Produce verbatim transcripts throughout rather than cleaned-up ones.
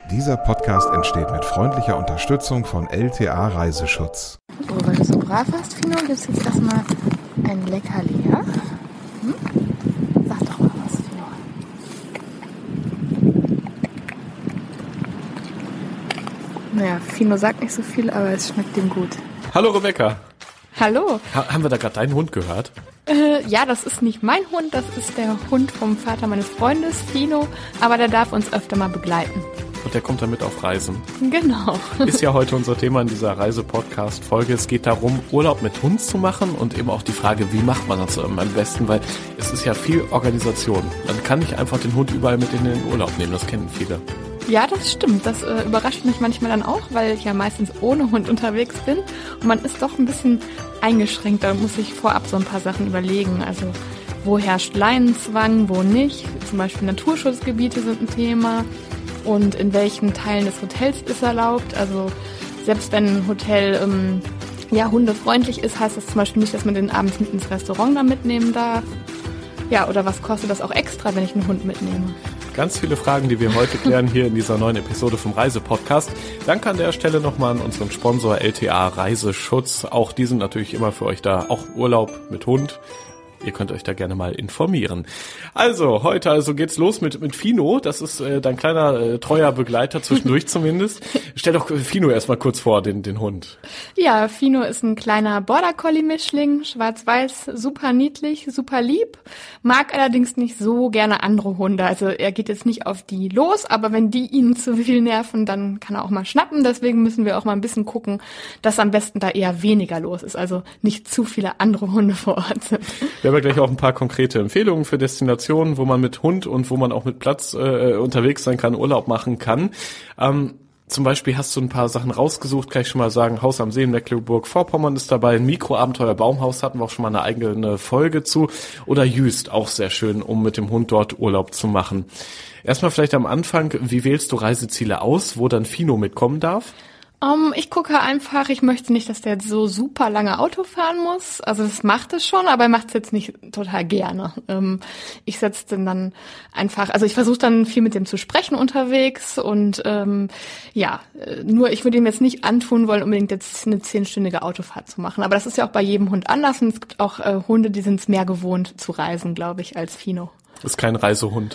Dieser Podcast entsteht mit freundlicher Unterstützung von L T A Reiseschutz. So, weil du so brav warst, Fino, gibt es jetzt erstmal ein Leckerli, ja? Hm? Sag doch mal was, Fino. Naja, Fino sagt nicht so viel, aber es schmeckt ihm gut. Hallo Rebecca. Hallo. Ha- haben wir da gerade deinen Hund gehört? Äh, ja, das ist nicht mein Hund, das ist der Hund vom Vater meines Freundes, Fino, aber der darf uns öfter mal begleiten. Und der kommt damit auf Reisen. Genau. Ist ja heute unser Thema in dieser Reise-Podcast-Folge. Es geht darum, Urlaub mit Hund zu machen und eben auch die Frage, wie macht man das am besten, weil es ist ja viel Organisation. Man kann nicht einfach den Hund überall mit in den Urlaub nehmen, das kennen viele. Ja, das stimmt. Das äh, überrascht mich manchmal dann auch, weil ich ja meistens ohne Hund unterwegs bin. Und man ist doch ein bisschen eingeschränkt. Da muss ich vorab so ein paar Sachen überlegen. Also wo herrscht Leinenzwang, wo nicht. Zum Beispiel Naturschutzgebiete sind ein Thema. Und in welchen Teilen des Hotels ist erlaubt. Also selbst wenn ein Hotel ähm, ja, hundefreundlich ist, heißt das zum Beispiel nicht, dass man den abends mit ins Restaurant da mitnehmen darf. Ja, oder was kostet das auch extra, wenn ich einen Hund mitnehme? Ganz viele Fragen, die wir heute klären hier in dieser neuen Episode vom Reise-Podcast. Danke an der Stelle nochmal an unseren Sponsor L T A Reiseschutz. Auch die sind natürlich immer für euch da. Auch Urlaub mit Hund. Ihr könnt euch da gerne mal informieren. Also, heute also geht's los mit mit Fino. Das ist äh, dein kleiner, äh, treuer Begleiter, zwischendurch zumindest. Stell doch Fino erstmal kurz vor, den den Hund. Ja, Fino ist ein kleiner Border-Collie-Mischling, schwarz-weiß, super niedlich, super lieb, mag allerdings nicht so gerne andere Hunde. Also er geht jetzt nicht auf die los, aber wenn die ihn zu viel nerven, dann kann er auch mal schnappen. Deswegen müssen wir auch mal ein bisschen gucken, dass am besten da eher weniger los ist, also nicht zu viele andere Hunde vor Ort sind. Wir haben ja gleich auch ein paar konkrete Empfehlungen für Destinationen, wo man mit Hund und wo man auch mit Platz äh, unterwegs sein kann, Urlaub machen kann. Ähm, zum Beispiel hast du ein paar Sachen rausgesucht, kann ich schon mal sagen. Haus am See in Mecklenburg-Vorpommern ist dabei. Ein Mikroabenteuer Baumhaus hatten wir auch schon mal eine eigene Folge zu. Oder Jüst, auch sehr schön, um mit dem Hund dort Urlaub zu machen. Erstmal vielleicht am Anfang, wie wählst du Reiseziele aus, wo dann Fino mitkommen darf? Um, ich gucke einfach, ich möchte nicht, dass der jetzt so super lange Auto fahren muss. Also das macht es schon, aber er macht es jetzt nicht total gerne. Um, ich setze den dann einfach, also ich versuche dann viel mit dem zu sprechen unterwegs und ähm, ja, nur ich würde ihm jetzt nicht antun wollen, unbedingt jetzt eine zehnstündige Autofahrt zu machen. Aber das ist ja auch bei jedem Hund anders und es gibt auch äh, Hunde, die sind es mehr gewohnt zu reisen, glaube ich, als Fino. Ist kein Reisehund.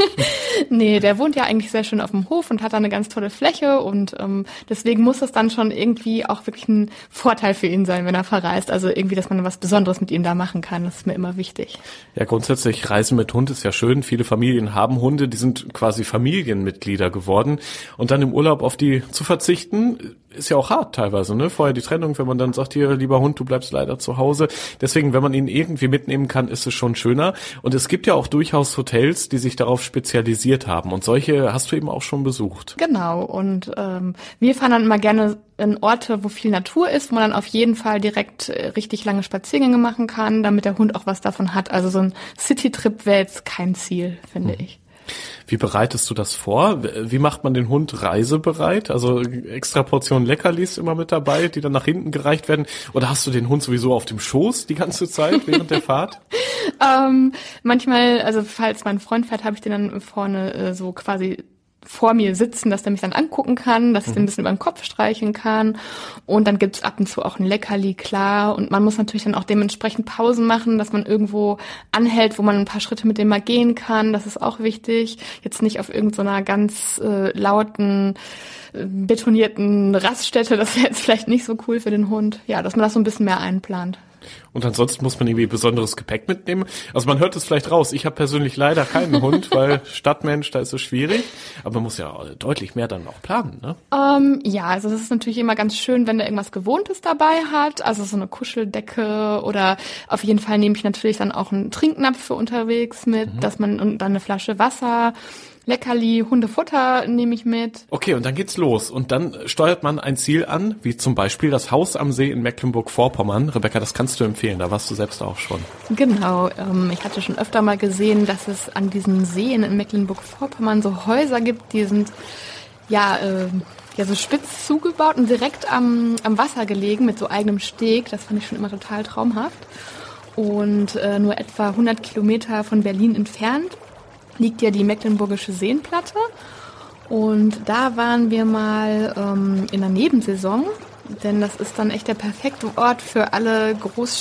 Nee, der wohnt ja eigentlich sehr schön auf dem Hof und hat da eine ganz tolle Fläche und ähm, deswegen muss das dann schon irgendwie auch wirklich ein Vorteil für ihn sein, wenn er verreist. Also irgendwie, dass man was Besonderes mit ihm da machen kann, das ist mir immer wichtig. Ja, grundsätzlich Reisen mit Hund ist ja schön. Viele Familien haben Hunde, die sind quasi Familienmitglieder geworden und dann im Urlaub auf die zu verzichten, ist ja auch hart teilweise, ne? Vorher die Trennung, wenn man dann sagt, hier, lieber Hund, du bleibst leider zu Hause. Deswegen, wenn man ihn irgendwie mitnehmen kann, ist es schon schöner. Und es gibt ja auch durchaus Hotels, die sich darauf spezialisiert haben. Und solche hast du eben auch schon besucht. Genau. Und ähm, wir fahren dann immer gerne in Orte, wo viel Natur ist, wo man dann auf jeden Fall direkt äh, richtig lange Spaziergänge machen kann, damit der Hund auch was davon hat. Also so ein City-Trip wäre jetzt kein Ziel, finde hm. ich. Wie bereitest du das vor? Wie macht man den Hund reisebereit? Also extra Portionen Leckerlis immer mit dabei, die dann nach hinten gereicht werden? Oder hast du den Hund sowieso auf dem Schoß die ganze Zeit während der Fahrt? ähm, manchmal, also falls mein Freund fährt, habe ich den dann vorne äh, so quasi vor mir sitzen, dass der mich dann angucken kann, dass ich den ein bisschen über den Kopf streichen kann. Und dann gibt's ab und zu auch ein Leckerli, klar. Und man muss natürlich dann auch dementsprechend Pausen machen, dass man irgendwo anhält, wo man ein paar Schritte mit dem mal gehen kann. Das ist auch wichtig. Jetzt nicht auf irgendeiner ganz äh, lauten, äh, betonierten Raststätte. Das wäre jetzt vielleicht nicht so cool für den Hund. Ja, dass man das so ein bisschen mehr einplant. Und ansonsten muss man irgendwie besonderes Gepäck mitnehmen. Also man hört es vielleicht raus. Ich habe persönlich leider keinen Hund, weil Stadtmensch, da ist es schwierig. Aber man muss ja deutlich mehr dann auch planen, ne? Ähm, ja, also das ist natürlich immer ganz schön, wenn der irgendwas Gewohntes dabei hat. Also so eine Kuscheldecke oder auf jeden Fall nehme ich natürlich dann auch einen Trinknapf für unterwegs mit, mhm. dass man und dann eine Flasche Wasser. Leckerli, Hundefutter nehme ich mit. Okay, und dann geht's los. Und dann steuert man ein Ziel an, wie zum Beispiel das Haus am See in Mecklenburg-Vorpommern. Rebecca, das kannst du empfehlen, da warst du selbst auch schon. Genau, ähm, ich hatte schon öfter mal gesehen, dass es an diesen Seen in Mecklenburg-Vorpommern so Häuser gibt, die sind ja äh, ja so spitz zugebaut und direkt am, am Wasser gelegen mit so eigenem Steg. Das fand ich schon immer total traumhaft. Und äh, nur etwa hundert Kilometer von Berlin entfernt liegt ja die Mecklenburgische Seenplatte. Und da waren wir mal ähm, in der Nebensaison, denn das ist dann echt der perfekte Ort für alle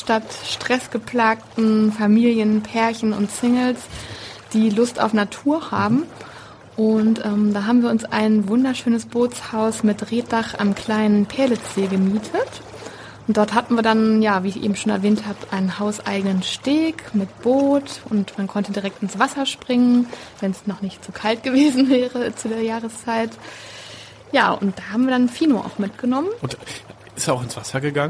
Großstadt-stressgeplagten Familien, Pärchen und Singles, die Lust auf Natur haben. Und ähm, da haben wir uns ein wunderschönes Bootshaus mit Reetdach am kleinen Perlitzsee gemietet. Und dort hatten wir dann, ja, wie ich eben schon erwähnt habe, einen hauseigenen Steg mit Boot und man konnte direkt ins Wasser springen, wenn es noch nicht zu kalt gewesen wäre zu der Jahreszeit. Ja, und da haben wir dann Fino auch mitgenommen. Und ist er auch ins Wasser gegangen?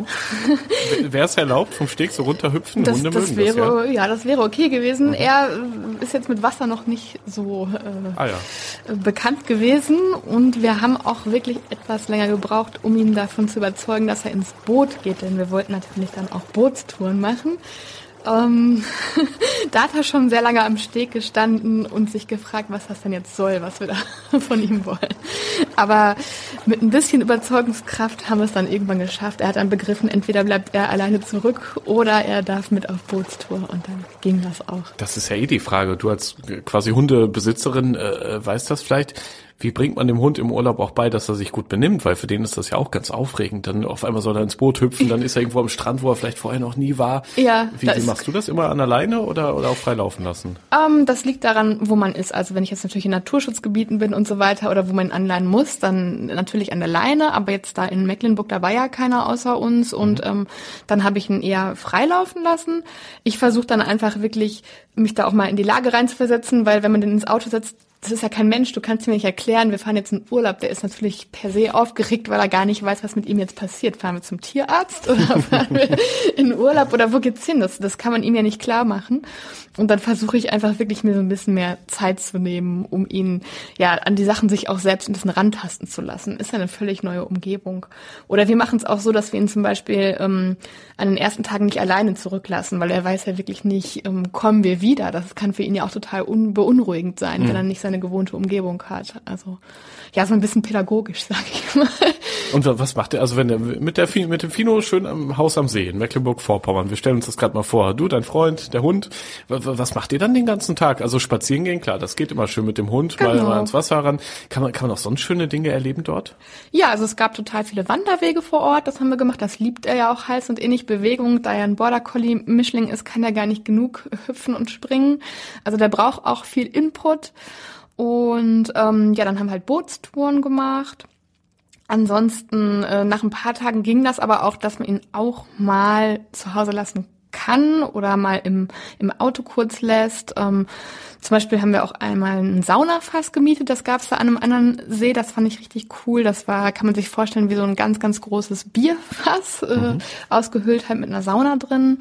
Wäre es erlaubt, vom Steg so runterhüpfen? Das, Hunde das mögen wäre, das, ja? ja, das wäre okay gewesen. Mhm. Er ist jetzt mit Wasser noch nicht so äh, ah, ja. bekannt gewesen. Und wir haben auch wirklich etwas länger gebraucht, um ihn davon zu überzeugen, dass er ins Boot geht. Denn wir wollten natürlich dann auch Bootstouren machen. Ähm, da hat er schon sehr lange am Steg gestanden und sich gefragt, was das denn jetzt soll, was wir da von ihm wollen. Aber mit ein bisschen Überzeugungskraft haben wir es dann irgendwann geschafft. Er hat dann begriffen, entweder bleibt er alleine zurück oder er darf mit auf Bootstour und dann ging das auch. Das ist ja eh die Frage. Du als quasi Hundebesitzerin äh, weißt das vielleicht. Wie bringt man dem Hund im Urlaub auch bei, dass er sich gut benimmt? Weil für den ist das ja auch ganz aufregend. Dann auf einmal soll er ins Boot hüpfen, dann ist er irgendwo am Strand, wo er vielleicht vorher noch nie war. Ja, wie, wie machst du das? Immer an der Leine oder, oder auch frei laufen lassen? Ähm, das liegt daran, wo man ist. Also wenn ich jetzt natürlich in Naturschutzgebieten bin und so weiter oder wo man anleihen muss, dann natürlich an der Leine. Aber jetzt da in Mecklenburg, da war ja keiner außer uns. Mhm. Und ähm, dann habe ich ihn eher frei laufen lassen. Ich versuche dann einfach wirklich, mich da auch mal in die Lage reinzuversetzen, weil wenn man den ins Auto setzt, das ist ja kein Mensch, du kannst mir nicht erklären, wir fahren jetzt in Urlaub, der ist natürlich per se aufgeregt, weil er gar nicht weiß, was mit ihm jetzt passiert. Fahren wir zum Tierarzt oder fahren wir in Urlaub oder wo geht's hin? Das, das kann man ihm ja nicht klar machen. Und dann versuche ich einfach wirklich mir so ein bisschen mehr Zeit zu nehmen, um ihn ja an die Sachen sich auch selbst ein bisschen rantasten zu lassen. Ist ja eine völlig neue Umgebung. Oder wir machen es auch so, dass wir ihn zum Beispiel ähm, an den ersten Tagen nicht alleine zurücklassen, weil er weiß ja wirklich nicht, ähm, kommen wir wieder. Das kann für ihn ja auch total un- beunruhigend sein, mhm. wenn er nicht seine gewohnte Umgebung hat. Also ja, so ein bisschen pädagogisch, sag ich mal. Und was macht er? Also wenn er mit der mit dem Fino schön am Haus am See in Mecklenburg-Vorpommern, wir stellen uns das gerade mal vor, du, dein Freund, der Hund, was macht ihr dann den ganzen Tag? Also spazieren gehen, klar, das geht immer schön mit dem Hund, genau. mal, mal ins Wasser ran. Kann man kann man auch sonst schöne Dinge erleben dort? Ja, also es gab total viele Wanderwege vor Ort, das haben wir gemacht, das liebt er ja auch heiß und innig, Bewegung, da er ein Border Collie Mischling ist, kann er gar nicht genug hüpfen und springen. Also der braucht auch viel Input. Und ähm, ja, dann haben wir halt Bootstouren gemacht. Ansonsten, äh, nach ein paar Tagen ging das aber auch, dass man ihn auch mal zu Hause lassen kann oder mal im im Auto kurz lässt. Ähm, zum Beispiel haben wir auch einmal ein Saunafass gemietet, das gab es da an einem anderen See, das fand ich richtig cool. Das war, kann man sich vorstellen, wie so ein ganz, ganz großes Bierfass, äh, mhm. ausgehöhlt halt mit einer Sauna drin.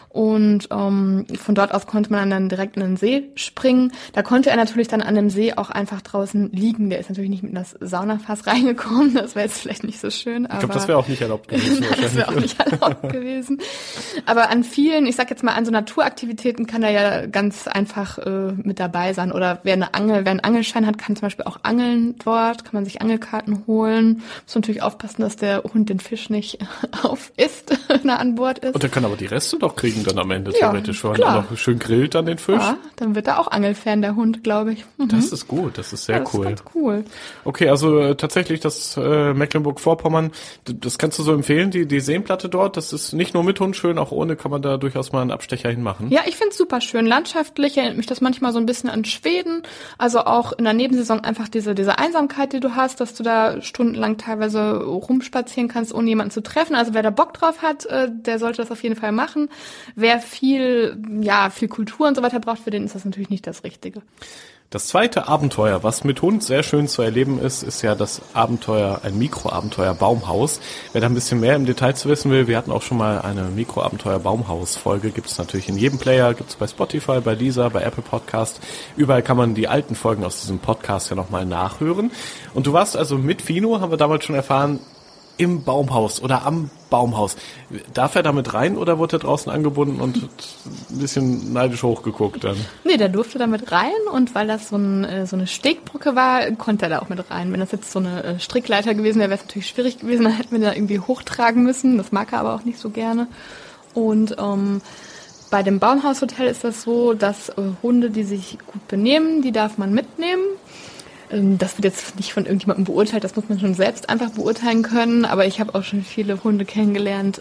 Und ähm, von dort aus konnte man dann direkt in den See springen. Da konnte er natürlich dann an dem See auch einfach draußen liegen. Der ist natürlich nicht mit in das Saunafass reingekommen. Das wäre jetzt vielleicht nicht so schön. Aber ich glaube, das wäre auch nicht erlaubt gewesen. Das wäre auch nicht erlaubt gewesen. Aber an vielen, ich sag jetzt mal, an so Naturaktivitäten kann er ja ganz einfach äh, mit dabei sein. Oder wer eine Angel, wer einen Angelschein hat, kann zum Beispiel auch angeln dort. Kann man sich Angelkarten holen. Muss natürlich aufpassen, dass der Hund den Fisch nicht auf isst, wenn er an Bord ist. Und er kann aber die Reste doch kriegen dann am Ende ja, theoretisch schon. Klar. Noch schön grillt dann den Fisch. Ja, dann wird er auch Angelfan, der Hund, glaube ich. Mhm. Das ist gut, das ist sehr ja, das cool. Das ist ganz cool. Okay, also äh, tatsächlich das äh, Mecklenburg-Vorpommern, das kannst du so empfehlen, die die Seenplatte dort, das ist nicht nur mit Hund schön, auch ohne kann man da durchaus mal einen Abstecher hinmachen. Ja, ich find's super schön. Landschaftlich erinnert mich das manchmal so ein bisschen an Schweden. Also auch in der Nebensaison einfach diese diese Einsamkeit, die du hast, dass du da stundenlang teilweise rumspazieren kannst, ohne jemanden zu treffen. Also wer da Bock drauf hat, äh, der sollte das auf jeden Fall machen. Wer viel ja, viel Kultur und so weiter braucht, für den ist das natürlich nicht das Richtige. Das zweite Abenteuer, was mit Hund sehr schön zu erleben ist, ist ja das Abenteuer, ein Mikroabenteuer Baumhaus. Wer da ein bisschen mehr im Detail zu wissen will, wir hatten auch schon mal eine Mikroabenteuer Baumhaus-Folge, gibt es natürlich in jedem Player, gibt es bei Spotify, bei Deezer, bei Apple Podcast. Überall kann man die alten Folgen aus diesem Podcast ja nochmal nachhören. Und du warst also mit Fino, haben wir damals schon erfahren, im Baumhaus oder am Baumhaus. Darf er damit rein oder wurde er draußen angebunden und ein bisschen neidisch hochgeguckt dann? Nee, der durfte damit rein und weil das so, ein, so eine Stegbrücke war, konnte er da auch mit rein. Wenn das jetzt so eine Strickleiter gewesen wäre, wäre es natürlich schwierig gewesen, dann hätten wir da irgendwie hochtragen müssen. Das mag er aber auch nicht so gerne. Und ähm, bei dem Baumhaushotel ist das so, dass äh, Hunde, die sich gut benehmen, die darf man mitnehmen. Das wird jetzt nicht von irgendjemandem beurteilt, das muss man schon selbst einfach beurteilen können. Aber ich habe auch schon viele Hunde kennengelernt,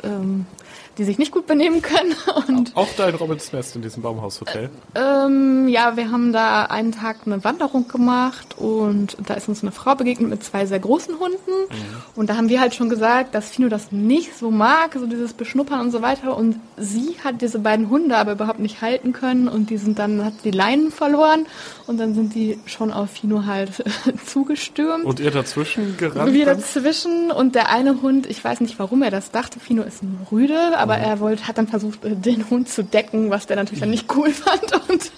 die sich nicht gut benehmen können. Und auch dein Robins Nest in diesem Baumhaushotel? Ähm, ja, wir haben da einen Tag eine Wanderung gemacht und da ist uns eine Frau begegnet mit zwei sehr großen Hunden. Mhm. Und da haben wir halt schon gesagt, dass Fino das nicht so mag, so dieses Beschnuppern und so weiter. Und sie hat diese beiden Hunde aber überhaupt nicht halten können und die sind dann, hat die Leinen verloren und dann sind die schon auf Fino halt zugestürmt. Und ihr dazwischen gerannt? Wir dazwischen und der eine Hund, ich weiß nicht, warum er das dachte, Fino ist ein Rüde, aber mhm. er wollte, hat dann versucht, den Hund zu decken, was der natürlich dann nicht cool fand und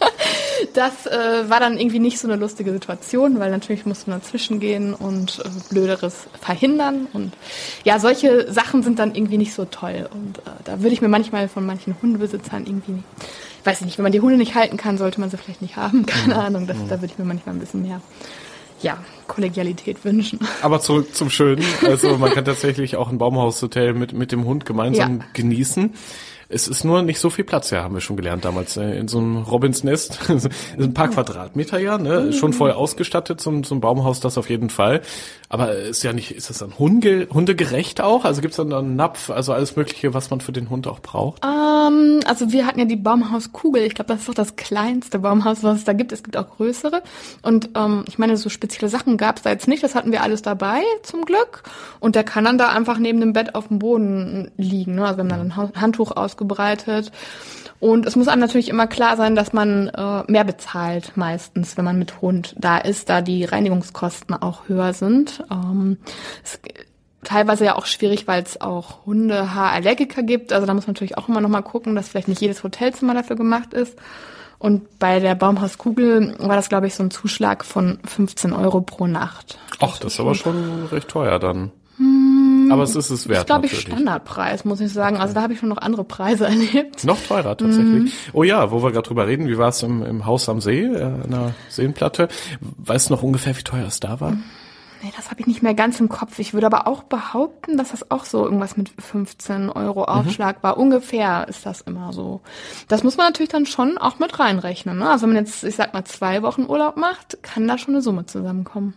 das äh, war dann irgendwie nicht so eine lustige Situation, weil natürlich musste man dazwischen gehen und äh, Blöderes verhindern und ja, solche Sachen sind dann irgendwie nicht so toll und äh, da würde ich mir manchmal von manchen Hundebesitzern irgendwie, weiß ich nicht, wenn man die Hunde nicht halten kann, sollte man sie vielleicht nicht haben, keine Ahnung, das, da würde ich mir manchmal ein bisschen mehr ja, Kollegialität wünschen. Aber zurück zum Schönen. Also man kann tatsächlich auch ein Baumhaushotel mit mit dem Hund gemeinsam ja. genießen. Es ist nur nicht so viel Platz, ja, haben wir schon gelernt damals, in so einem Robins Nest. Ein paar Quadratmeter, ja, ne, schon voll ausgestattet zum, zum Baumhaus, das auf jeden Fall. Aber ist ja nicht, ist das dann Hunde, hundegerecht auch? Also gibt's dann einen Napf, also alles Mögliche, was man für den Hund auch braucht? Ähm, also wir hatten ja die Baumhauskugel. Ich glaube, das ist doch das kleinste Baumhaus, was es da gibt. Es gibt auch größere. Und ähm, ich meine, so spezielle Sachen gab's da jetzt nicht. Das hatten wir alles dabei, zum Glück. Und der kann dann da einfach neben dem Bett auf dem Boden liegen. Ne? Also wir haben dann ein Handtuch ausgebreitet. Und es muss einem natürlich immer klar sein, dass man äh, mehr bezahlt meistens, wenn man mit Hund da ist, da die Reinigungskosten auch höher sind. Ähm, es, teilweise ja auch schwierig, weil es auch Hundehaarallergiker gibt. Also da muss man natürlich auch immer noch mal gucken, dass vielleicht nicht jedes Hotelzimmer dafür gemacht ist. Und bei der Baumhauskugel war das, glaube ich, so ein Zuschlag von fünfzehn Euro pro Nacht. Ach, das ist aber schon recht teuer dann. Hm, aber es ist es wert. Das ist, glaube ich, Standardpreis, muss ich sagen. Also da habe ich schon noch andere Preise erlebt. Noch teurer tatsächlich. Mm. Oh ja, wo wir gerade drüber reden, wie war es im, im Haus am See, äh, an der Seenplatte? Weißt du noch ungefähr, wie teuer es da war? Nee, das habe ich nicht mehr ganz im Kopf. Ich würde aber auch behaupten, dass das auch so irgendwas mit fünfzehn Euro Aufschlag mhm. war. Ungefähr ist das immer so. Das muss man natürlich dann schon auch mit reinrechnen. Ne? Also wenn man jetzt, ich sag mal, zwei Wochen Urlaub macht, kann da schon eine Summe zusammenkommen.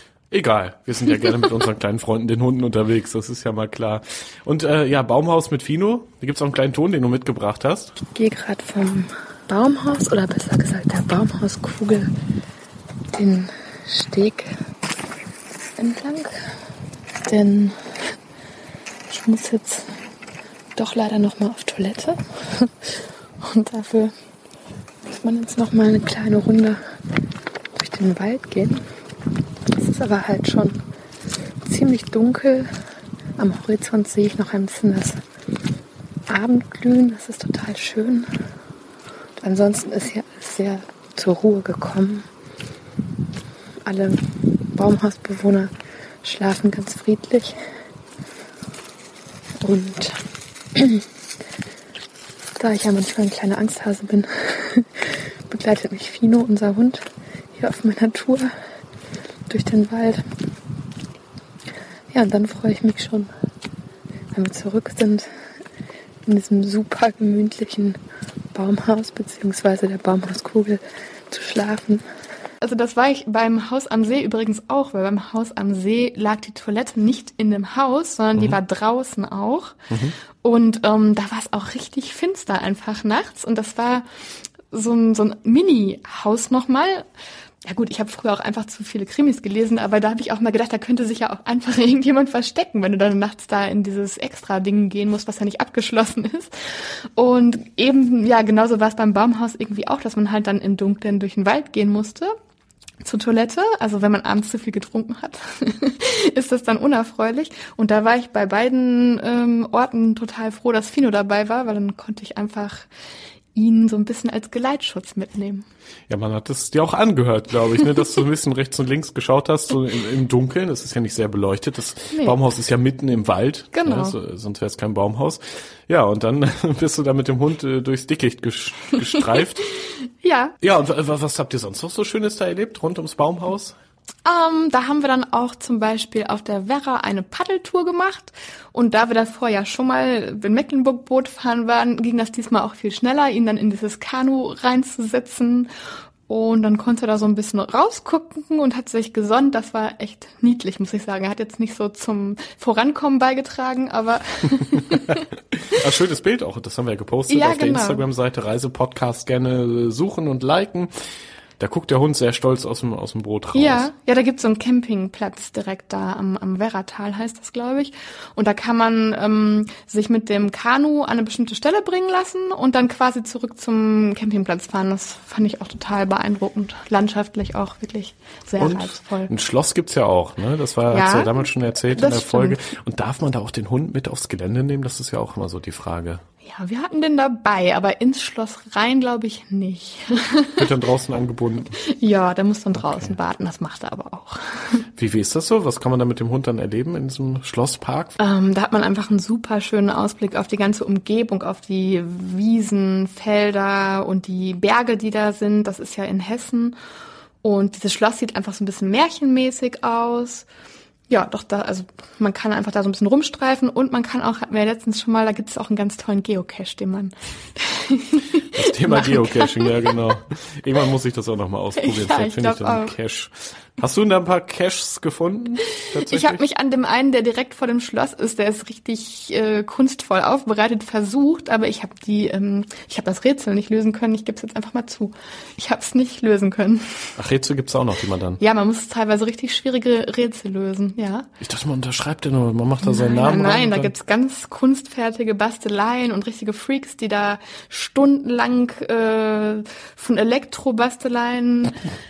Egal, wir sind ja gerne mit unseren kleinen Freunden, den Hunden, unterwegs, das ist ja mal klar. Und äh, ja, Baumhaus mit Fino, da gibt's auch einen kleinen Ton, den du mitgebracht hast. Ich gehe gerade vom Baumhaus, oder besser gesagt der Baumhauskugel, den Steg entlang. Denn ich muss jetzt doch leider nochmal auf Toilette. Und dafür muss man jetzt nochmal eine kleine Runde durch den Wald gehen. Es ist aber halt schon ziemlich dunkel. Am Horizont sehe ich noch ein bisschen das Abendglühen. Das ist total schön. Und ansonsten ist hier alles sehr zur Ruhe gekommen. Alle Baumhausbewohner schlafen ganz friedlich. Und da ich ja manchmal ein kleiner Angsthase bin, begleitet mich Fino, unser Hund, hier auf meiner Tour durch den Wald. Ja, und dann freue ich mich schon, wenn wir zurück sind, in diesem super gemütlichen Baumhaus beziehungsweise der Baumhauskugel zu schlafen. Also das war ich beim Haus am See übrigens auch, weil beim Haus am See lag die Toilette nicht in dem Haus, sondern mhm. die war draußen auch. Mhm. Und ähm, da war es auch richtig finster einfach nachts. Und das war so ein, so ein Mini-Haus nochmal. Ja gut, ich habe früher auch einfach zu viele Krimis gelesen, aber da habe ich auch mal gedacht, da könnte sich ja auch einfach irgendjemand verstecken, wenn du dann nachts da in dieses Extra-Ding gehen musst, was ja nicht abgeschlossen ist. Und eben, ja, genauso war es beim Baumhaus irgendwie auch, dass man halt dann im Dunkeln durch den Wald gehen musste zur Toilette. Also wenn man abends zu viel getrunken hat, ist das dann unerfreulich. Und da war ich bei beiden ähm, Orten total froh, dass Fino dabei war, weil dann konnte ich einfach ihn so ein bisschen als Geleitschutz mitnehmen. Ja, man hat es dir auch angehört, glaube ich, ne, dass du ein bisschen rechts und links geschaut hast, so im, im Dunkeln. Das ist ja nicht sehr beleuchtet. Das nee. Baumhaus ist ja mitten im Wald. Genau. Ne, so, sonst wäre es kein Baumhaus. Ja, und dann bist du da mit dem Hund äh, durchs Dickicht gestreift. Ja. Ja, und w- was habt ihr sonst noch so Schönes da erlebt, rund ums Baumhaus? Um, da haben wir dann auch zum Beispiel auf der Werra eine Paddeltour gemacht. Und da wir davor ja schon mal in Mecklenburg Boot fahren waren, ging das diesmal auch viel schneller, ihn dann in dieses Kanu reinzusetzen. Und dann konnte er da so ein bisschen rausgucken und hat sich gesonnt. Das war echt niedlich, muss ich sagen. Er hat jetzt nicht so zum Vorankommen beigetragen, aber... Ein schönes Bild auch, das haben wir ja gepostet ja, auf der genau. Instagram-Seite Reisepodcast. Gerne suchen und liken. Da guckt der Hund sehr stolz aus dem, aus dem Boot raus. Ja, ja, da gibt's so einen Campingplatz direkt da am, am Werratal, heißt das, glaube ich. Und da kann man ähm, sich mit dem Kanu an eine bestimmte Stelle bringen lassen und dann quasi zurück zum Campingplatz fahren. Das fand ich auch total beeindruckend. Landschaftlich auch wirklich sehr und reizvoll. Ein Schloss gibt's ja auch, ne? Das war, ja, hat's ja damals schon erzählt in der stimmt. Folge. Und darf man da auch den Hund mit aufs Gelände nehmen? Das ist ja auch immer so die Frage. Ja, wir hatten den dabei, aber ins Schloss rein glaube ich nicht. Wird dann draußen angebunden? Ja, der muss dann draußen Okay. warten, das macht er aber auch. Wie, wie ist das so? Was kann man da mit dem Hund dann erleben in diesem Schlosspark? Ähm, da hat man einfach einen super schönen Ausblick auf die ganze Umgebung, auf die Wiesen, Felder und die Berge, die da sind. Das ist ja in Hessen. Und dieses Schloss sieht einfach so ein bisschen märchenmäßig aus. Ja, doch, da, also man kann einfach da so ein bisschen rumstreifen und man kann auch, hatten wir ja letztens schon mal, da gibt es auch einen ganz tollen Geocache, den man Das Thema machen Geocaching, ja genau. Irgendwann muss ich das auch nochmal ausprobieren. Ja, Vielleicht ich finde ich glaub dann einen auch. Cache. Hast du da ein paar Caches gefunden? Ich habe mich an dem einen, der direkt vor dem Schloss ist, der ist richtig äh, kunstvoll aufbereitet, versucht, aber ich habe die, ähm, ich habe das Rätsel nicht lösen können. Ich gebe es jetzt einfach mal zu. Ich habe es nicht lösen können. Ach, Rätsel gibt's auch noch, die man dann... Ja, man muss teilweise richtig schwierige Rätsel lösen, ja. Ich dachte, man unterschreibt ja nur, man macht da seinen Nein, Namen nein, rein. nein, da und dann- gibt's ganz kunstfertige Basteleien und richtige Freaks, die da stundenlang äh, von Elektrobasteleien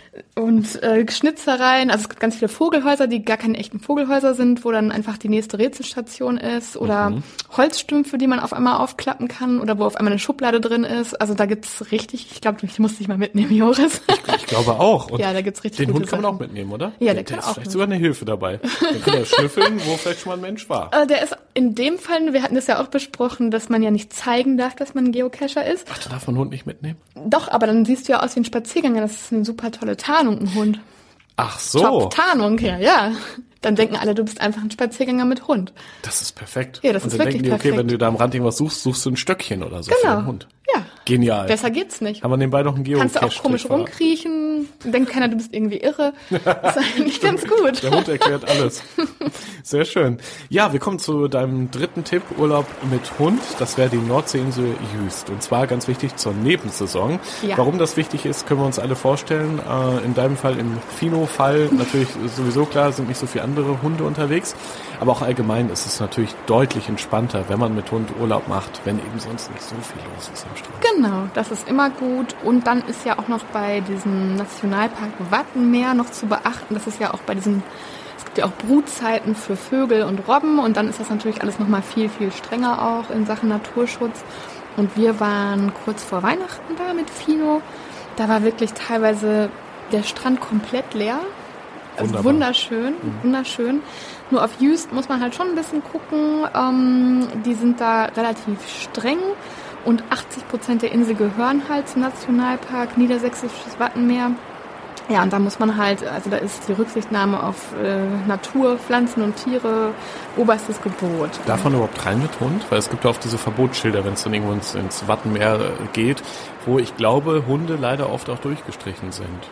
und äh, Schnitzereien, also es gibt ganz viele Vogelhäuser, die gar keine echten Vogelhäuser sind, wo dann einfach die nächste Rätselstation ist oder Mhm. Holzstümpfe, die man auf einmal aufklappen kann oder wo auf einmal eine Schublade drin ist. Also da gibt's richtig, ich glaube, ich muss dich mal mitnehmen, Joris. Ich glaube auch. Und Ja, da gibt's richtig den gute Hund kann man Sachen. auch mitnehmen, oder? Ja, der der kann ist auch vielleicht mit. sogar eine Hilfe dabei. Dann kann er schnüffeln, wo vielleicht schon mal ein Mensch war. Äh, der ist in dem Fall, wir hatten das ja auch besprochen, dass man ja nicht zeigen darf, dass man ein Geocacher ist. Ach, da darf man einen Hund nicht mitnehmen? Doch, aber dann siehst du ja aus wie ein Spaziergänger. Das ist eine super tolle Tarnung, ein Hund. Ach so, Top-Tarnung, ja, ja. Dann denken alle, du bist einfach ein Spaziergänger mit Hund. das ist perfekt. Ja, das Und ist dann wirklich denken die, okay, perfekt. wenn du da am Rand irgendwas suchst, suchst du ein Stöckchen oder so für Genau. den Hund. Ja. Genial. Besser geht's nicht. Haben wir nebenbei noch einen Geocache. Kannst du auch komisch rumkriechen, denkt keiner, du bist irgendwie irre. Das ist eigentlich ganz gut. Der Hund erklärt alles. Sehr schön. Ja, wir kommen zu deinem dritten Tipp, Urlaub mit Hund. Das wäre die Nordseeinsel Jüst. Und zwar ganz wichtig zur Nebensaison. Ja. Warum das wichtig ist, können wir uns alle vorstellen. Äh, in deinem Fall, im Fino-Fall, natürlich sowieso klar, sind nicht so viele andere Hunde unterwegs. Aber auch allgemein ist es natürlich deutlich entspannter, wenn man mit Hund Urlaub macht, wenn eben sonst nicht so viel los ist am Strand. Genau, das ist immer gut. Und dann ist ja auch noch bei diesem Nationalpark Wattenmeer noch zu beachten, das ist ja auch bei diesen, es gibt ja auch Brutzeiten für Vögel und Robben und dann ist das natürlich alles nochmal viel, viel strenger auch in Sachen Naturschutz. Und wir waren kurz vor Weihnachten da mit Fino. Da war wirklich teilweise der Strand komplett leer. Also Wunderbar. wunderschön, wunderschön. Nur auf Jüst muss man halt schon ein bisschen gucken. Ähm, die sind da relativ streng und achtzig Prozent der Insel gehören halt zum Nationalpark Niedersächsisches Wattenmeer. Ja, und da muss man halt, also da ist die Rücksichtnahme auf äh, Natur, Pflanzen und Tiere oberstes Gebot. Darf man überhaupt rein mit Hund? Weil es gibt ja oft diese Verbotsschilder, wenn es dann irgendwo ins, ins Wattenmeer äh, geht, wo ich glaube, Hunde leider oft auch durchgestrichen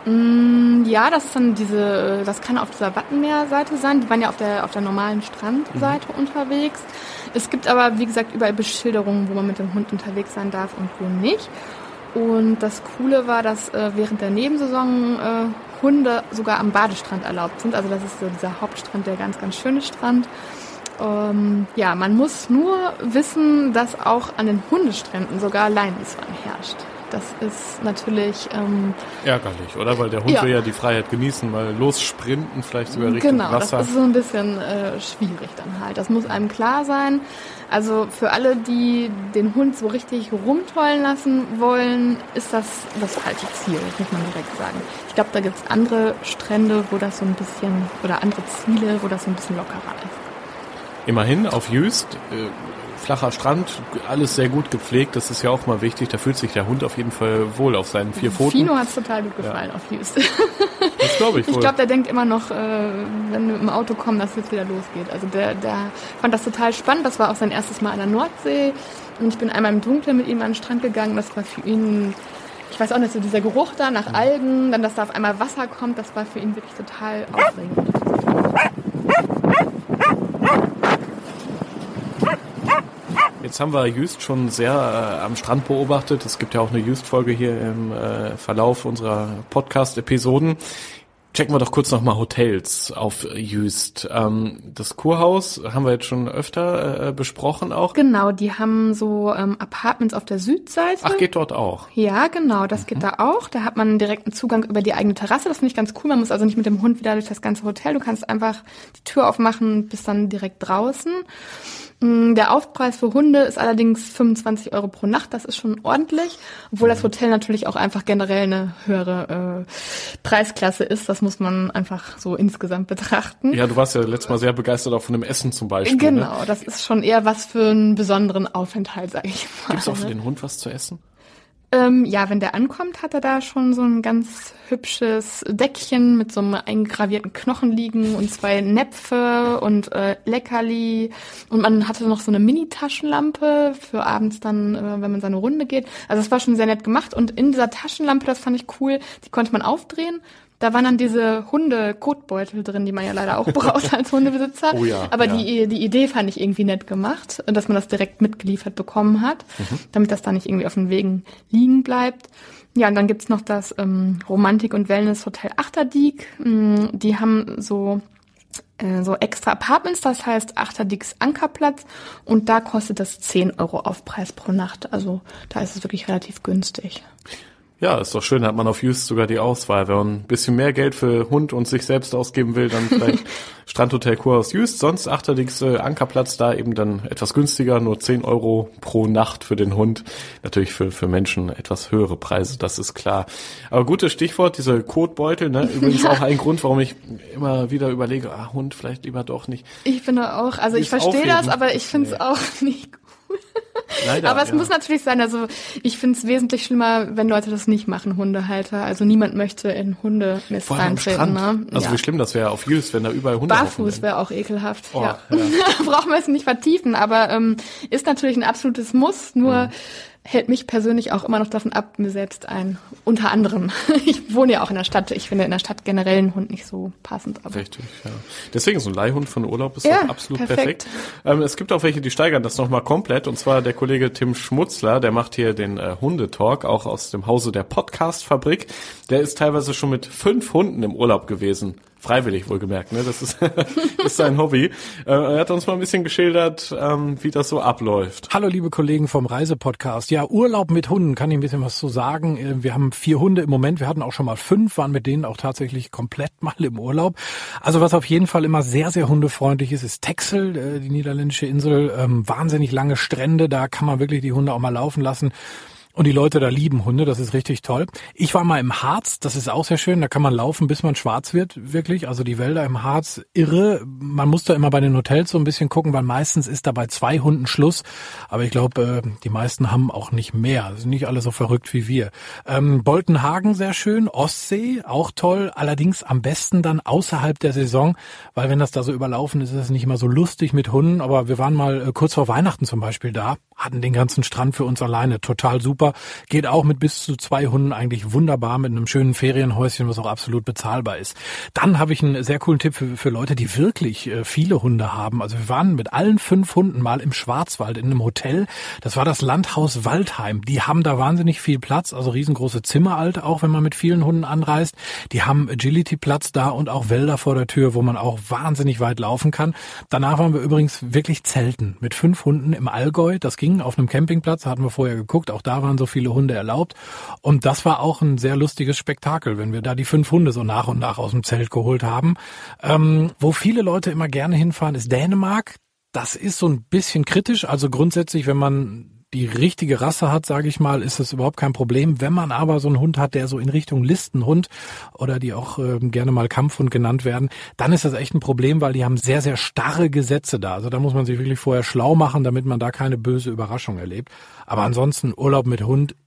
sind. Ja, das ist dann diese, das kann auf dieser Wattenmeer-Seite sein. Die waren ja auf der auf der normalen Strandseite mhm. unterwegs. Es gibt aber, wie gesagt, überall Beschilderungen, wo man mit dem Hund unterwegs sein darf und wo nicht. Und das Coole war, dass äh, während der Nebensaison äh, Hunde sogar am Badestrand erlaubt sind. Also das ist so dieser Hauptstrand, der ganz, ganz schöne Strand. Ähm, ja, man muss nur wissen, dass auch an den Hundestränden sogar Leinwießwein herrscht. Das ist natürlich... Ähm, Ärgerlich, oder? Weil der Hund Ja. will ja die Freiheit genießen, mal lossprinten, vielleicht sogar Richtung genau, Wasser. das ist so ein bisschen äh, schwierig dann halt. Das muss einem klar sein. Also für alle, die den Hund so richtig rumtollen lassen wollen, ist das das falsche Ziel, muss man direkt sagen. Ich glaube, da gibt es andere Strände, wo das so ein bisschen, oder andere Ziele, wo das so ein bisschen lockerer ist. Immerhin auf Jüst, äh, flacher Strand, alles sehr gut gepflegt, das ist ja auch mal wichtig. Da fühlt sich der Hund auf jeden Fall wohl auf seinen vier Pfoten. Fino hat es total gut gefallen auf Jüst. Das glaube ich wohl. Ich glaube, der denkt immer noch, äh, wenn wir im Auto kommen, dass es jetzt wieder losgeht. Also der, der fand das total spannend. Das war auch sein erstes Mal an der Nordsee. Und ich bin einmal im Dunkeln mit ihm an den Strand gegangen. Das war für ihn ich weiß auch nicht, so dieser Geruch da nach Algen, dann, dass da auf einmal Wasser kommt, das war für ihn wirklich total aufregend. Jetzt haben wir Jüst schon sehr äh, am Strand beobachtet. Es gibt ja auch eine Jüst-Folge hier im äh, Verlauf unserer Podcast-Episoden. Checken wir doch kurz nochmal Hotels auf Jüst. Ähm, das Kurhaus haben wir jetzt schon öfter äh, besprochen auch. Genau, die haben so ähm, Apartments auf der Südseite. Ach, geht dort auch? Ja, genau, das mhm. geht da auch. Da hat man direkten Zugang über die eigene Terrasse. Das finde ich ganz cool. Man muss also nicht mit dem Hund wieder durch das ganze Hotel. Du kannst einfach die Tür aufmachen, bist dann direkt draußen. Der Aufpreis für Hunde ist allerdings fünfundzwanzig Euro pro Nacht. Das ist schon ordentlich, obwohl das Hotel natürlich auch einfach generell eine höhere äh, Preisklasse ist. Das muss man einfach so insgesamt betrachten. Ja, du warst ja letztes Mal sehr begeistert auch von dem Essen zum Beispiel. Genau, ne? Das ist schon eher was für einen besonderen Aufenthalt, sage ich mal. Gibt's auch für den Hund was zu essen? Ähm, ja, wenn der ankommt, hat er da schon so ein ganz hübsches Deckchen mit so einem eingravierten Knochen liegen und zwei Näpfe und äh, Leckerli. Und man hatte noch so eine Mini-Taschenlampe für abends dann, äh, wenn man seine Runde geht. Also das war schon sehr nett gemacht. Und in dieser Taschenlampe, das fand ich cool, die konnte man aufdrehen. Da waren dann diese Hunde-Kotbeutel drin, die man ja leider auch braucht als Hundebesitzer. Oh ja, Aber ja. die die Idee fand ich irgendwie nett gemacht, dass man das direkt mitgeliefert bekommen hat, mhm. damit das da nicht irgendwie auf den Wegen liegen bleibt. Ja, und dann gibt's noch das ähm, Romantik- und Wellness-Hotel Achterdiek. Ähm, die haben so äh, so extra Apartments, das heißt Achterdieks Ankerplatz. Und da kostet das zehn Euro Aufpreis pro Nacht. Also da ist es wirklich relativ günstig. Ja, ist doch schön, hat man auf Jüst sogar die Auswahl. Wenn man ein bisschen mehr Geld für Hund und sich selbst ausgeben will, dann vielleicht Strandhotel Kurhaus Jüst. Sonst Achterdieks äh, Ankerplatz, da eben dann etwas günstiger, nur zehn Euro pro Nacht für den Hund. Natürlich für für Menschen etwas höhere Preise, das ist klar. Aber gutes Stichwort, diese Kotbeutel, ne? Übrigens ja. auch ein Grund, warum ich immer wieder überlege, ah, Hund vielleicht lieber doch nicht. Ich finde auch, also ich verstehe das, aber ich finde es nee. auch nicht gut. Leider, aber es ja. muss natürlich sein, also ich finde es wesentlich schlimmer, wenn Leute das nicht machen, Hundehalter. Also niemand möchte in Hundemist reintreten. Ne? Also ja. wie schlimm das wäre auf Jüst, wenn da überall Hunde Barfuß wäre auch ekelhaft. Oh, ja. Ja. Brauchen wir es nicht vertiefen, aber ähm, ist natürlich ein absolutes Muss, nur mhm. hält mich persönlich auch immer noch davon ab, mir selbst ein, unter anderem. Ich wohne ja auch in der Stadt. Ich finde in der Stadt generell einen Hund nicht so passend. Aber richtig, ja. Deswegen so ein Leihhund von Urlaub ist ja, doch absolut perfekt. perfekt. Ähm, es gibt auch welche, die steigern das nochmal komplett. Und zwar der Kollege Tim Schmutzler, der macht hier den äh, Hundetalk, auch aus dem Hause der Podcast-Fabrik. Der ist teilweise schon mit fünf Hunden im Urlaub gewesen. Freiwillig wohlgemerkt, ne? Das ist, ist sein Hobby. Äh, er hat uns mal ein bisschen geschildert, ähm, wie das so abläuft. Hallo liebe Kollegen vom Reisepodcast. Ja, Urlaub mit Hunden, kann ich ein bisschen was zu sagen. Wir haben vier Hunde im Moment, wir hatten auch schon mal fünf, waren mit denen auch tatsächlich komplett mal im Urlaub. Also was auf jeden Fall immer sehr, sehr hundefreundlich ist, ist Texel, die niederländische Insel. Ähm, wahnsinnig lange Strände, da kann man wirklich die Hunde auch mal laufen lassen. Und die Leute da lieben Hunde, das ist richtig toll. Ich war mal im Harz, das ist auch sehr schön, da kann man laufen, bis man schwarz wird, wirklich. Also die Wälder im Harz, irre. Man muss da immer bei den Hotels so ein bisschen gucken, weil meistens ist da bei zwei Hunden Schluss. Aber ich glaube, die meisten haben auch nicht mehr. Sind nicht alle so verrückt wie wir. Ähm, Boltenhagen sehr schön, Ostsee auch toll, allerdings am besten dann außerhalb der Saison, weil wenn das da so überlaufen ist, ist es nicht immer so lustig mit Hunden. Aber wir waren mal kurz vor Weihnachten zum Beispiel da, hatten den ganzen Strand für uns alleine, total super. Geht auch mit bis zu zwei Hunden eigentlich wunderbar mit einem schönen Ferienhäuschen, was auch absolut bezahlbar ist. Dann habe ich einen sehr coolen Tipp für, für Leute, die wirklich äh, viele Hunde haben. Also wir waren mit allen fünf Hunden mal im Schwarzwald in einem Hotel. Das war das Landhaus Waldheim. Die haben da wahnsinnig viel Platz, also riesengroße Zimmer alt, auch wenn man mit vielen Hunden anreist. Die haben Agility-Platz da und auch Wälder vor der Tür, wo man auch wahnsinnig weit laufen kann. Danach waren wir übrigens wirklich zelten mit fünf Hunden im Allgäu. Das ging auf einem Campingplatz, hatten wir vorher geguckt. Auch da waren so viele Hunde erlaubt. Und das war auch ein sehr lustiges Spektakel, wenn wir da die fünf Hunde so nach und nach aus dem Zelt geholt haben. Ähm, wo viele Leute immer gerne hinfahren, ist Dänemark. Das ist so ein bisschen kritisch. Also grundsätzlich, wenn man die richtige Rasse hat, sage ich mal, ist das überhaupt kein Problem. Wenn man aber so einen Hund hat, der so in Richtung Listenhund oder die auch äh, gerne mal Kampfhund genannt werden, dann ist das echt ein Problem, weil die haben sehr, sehr starre Gesetze da. Also da muss man sich wirklich vorher schlau machen, damit man da keine böse Überraschung erlebt. Aber ansonsten Urlaub mit Hund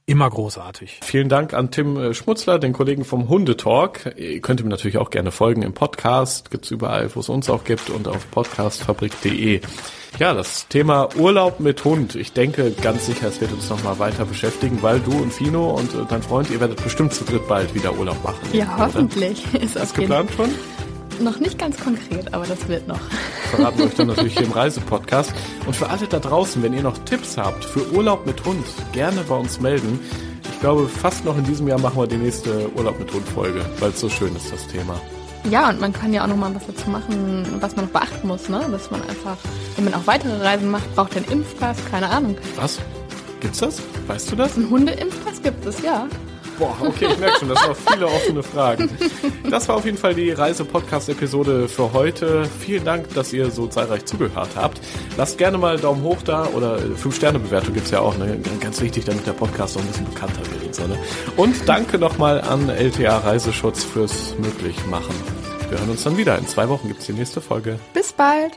immer großartig. Vielen Dank an Tim Schmutzler, den Kollegen vom Hundetalk. Ihr könnt ihm natürlich auch gerne folgen im Podcast. Gibt's überall, wo es uns auch gibt und auf podcastfabrik punkt de. Ja, das Thema Urlaub mit Hund. Ich denke ganz sicher, es wird uns noch mal weiter beschäftigen, weil du und Fino und dein Freund, ihr werdet bestimmt zu dritt bald wieder Urlaub machen. Ja, oder? Hoffentlich. Ist das geplant schon? Noch nicht ganz konkret, aber das wird noch. Verraten wir euch dann natürlich hier im Reisepodcast. Und für alle da draußen, wenn ihr noch Tipps habt für Urlaub mit Hund, gerne bei uns melden. Ich glaube, fast noch in diesem Jahr machen wir die nächste Urlaub mit Hund-Folge, weil es so schön ist, das Thema. Ja, und man kann ja auch noch mal was dazu machen, was man noch beachten muss, ne? Dass man einfach, wenn man auch weitere Reisen macht, braucht den Impfpass, keine Ahnung. Was? Gibt's das? Weißt du das? Ein Hundeimpfpass gibt es, ja. Boah, okay, ich merke schon, das sind viele offene Fragen. Das war auf jeden Fall die Reise-Podcast-Episode für heute. Vielen Dank, dass ihr so zahlreich zugehört habt. Lasst gerne mal einen Daumen hoch da oder fünf Sterne Bewertung gibt's ja auch, ne? Ganz wichtig, damit der Podcast auch ein bisschen bekannter wird und so, ne? Und danke nochmal an L T A Reiseschutz fürs Möglichmachen. Wir hören uns dann wieder. In zwei Wochen gibt's die nächste Folge. Bis bald!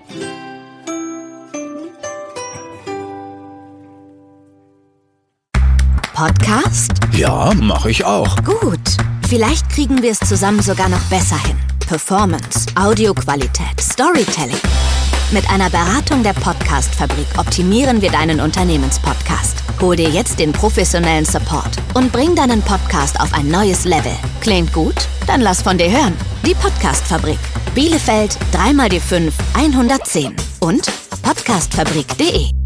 Podcast? Ja, mache ich auch. Gut. Vielleicht kriegen wir es zusammen sogar noch besser hin. Performance, Audioqualität, Storytelling. Mit einer Beratung der Podcast-Fabrik optimieren wir deinen Unternehmenspodcast. Hol dir jetzt den professionellen Support und bring deinen Podcast auf ein neues Level. Klingt gut? Dann lass von dir hören. Die Podcast-Fabrik. Bielefeld drei mal die fünf hundertzehn und podcastfabrik punkt de.